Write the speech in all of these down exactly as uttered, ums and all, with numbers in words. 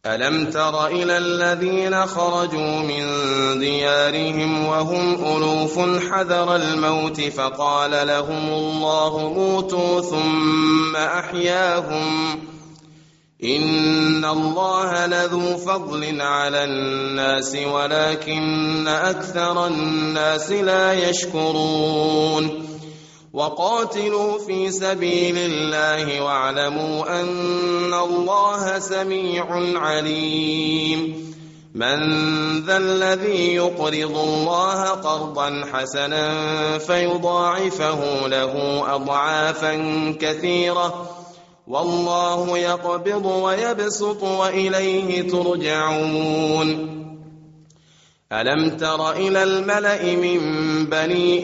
ألم تر إلى الذين خرجوا من ديارهم وهم ألوف حذر الموت فقال لهم الله موتوا ثم أحياهم إن الله لذو فضل على الناس ولكن أكثر الناس لا يشكرون وقاتلوا في سبيل الله واعلموا أن الله سميع عليم من ذا الذي يقرض الله قرضا حسنا فيضاعفه له أضعافا كثيرة والله يقبض ويبسط وإليه ترجعون ألم تر إلى الملأ من بني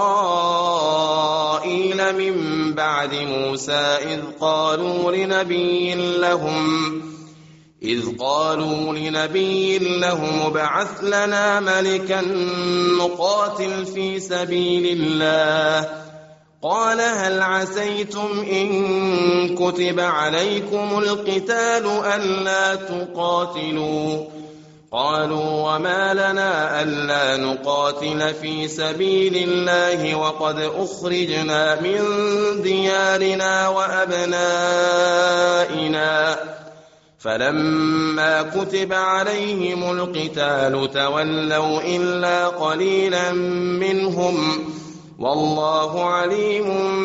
إسرائيل من بعد موسى إذ قالوا لنبي لهم إذ قالوا لنبي لهم ابعث لنا ملكا نقاتل في سبيل الله قال هل عسيتم إن كتب عليكم القتال ألا تقاتلوا قالوا وما لنا ألا نقاتل في سبيل الله وقد أخرجنا من ديارنا وأبنائنا فلما كتب عليهم القتال تولوا إلا قليلا منهم والله عليم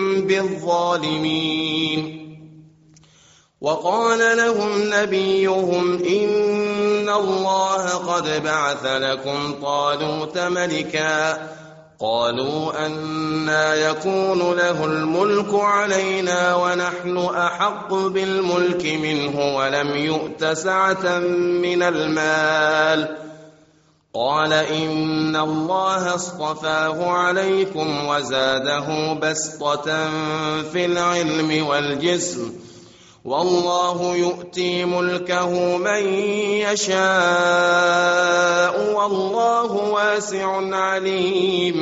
بالظالمين وقال لهم نبيهم إن الله قد بعث لكم طالوت ملكا قالوا أنى يكون له الملك علينا ونحن أحق بالملك منه ولم يؤت سعة من المال قال إن الله اصطفاه عليكم وزاده بسطة في العلم والجسم والله يؤتي ملكه من يشاء والله واسع عليم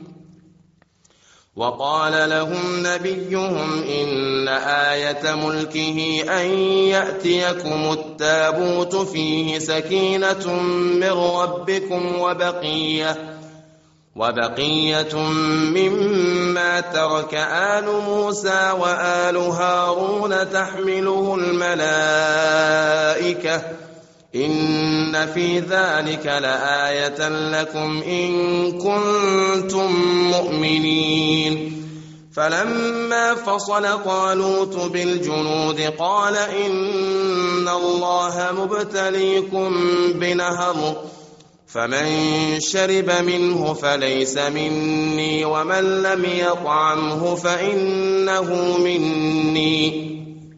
وقال لهم نبيهم إن آية ملكه أن يأتيكم التابوت فيه سكينة من ربكم وبقية وبقية مما ترك آل موسى وآل هارون تحمله الملائكة إن في ذلك لآية لكم إن كنتم مؤمنين فلما فصل طالوت بالجنود قال إن الله مبتليكم بنهر فمن شرب منه فليس مني ومن لم يطعمه فإنه مني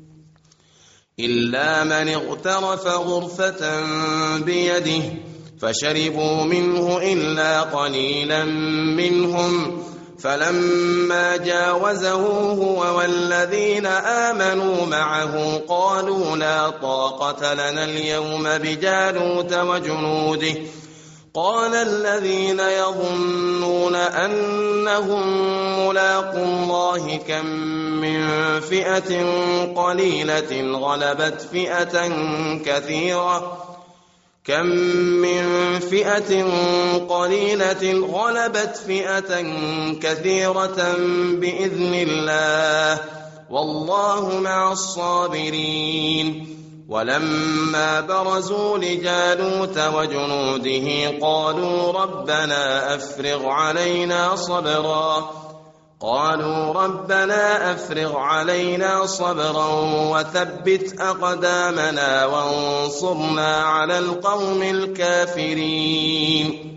إلا من اغترف غرفة بيده فشربوا منه إلا قليلا منهم فلما جاوزه هو والذين آمنوا معه قالوا لا طاقة لنا اليوم بجالوت وجنوده قال الذين يظنون أنهم ملاقو الله كم من فئة قليلة غلبت فئة كثيرة كم من فئة قليلة غلبت فئة كثيرة بإذن الله والله مع الصابرين ولما برزوا لجالوت وجنوده قالوا ربنا أفرغ علينا صبرا قالوا ربنا أفرغ علينا صبرا وثبت أقدامنا وانصرنا على القوم الكافرين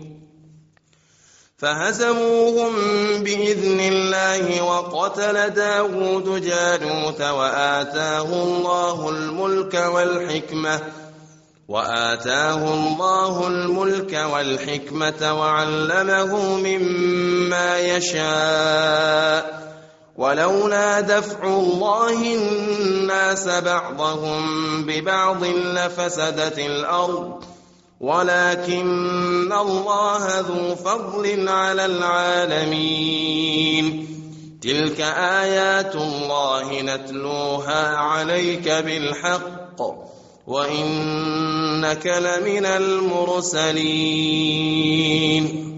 فهزموهم بإذن الله وقتل داود جالوت وآتاه الله الملك والحكمة وآتاه الله الملك والحكمة وعلمه مما يشاء ولولا دفع الله الناس بعضهم ببعض لفسدت الأرض ولكن الله ذو فضل على العالمين تلك آيات الله نتلوها عليك بالحق وإنك لمن المرسلين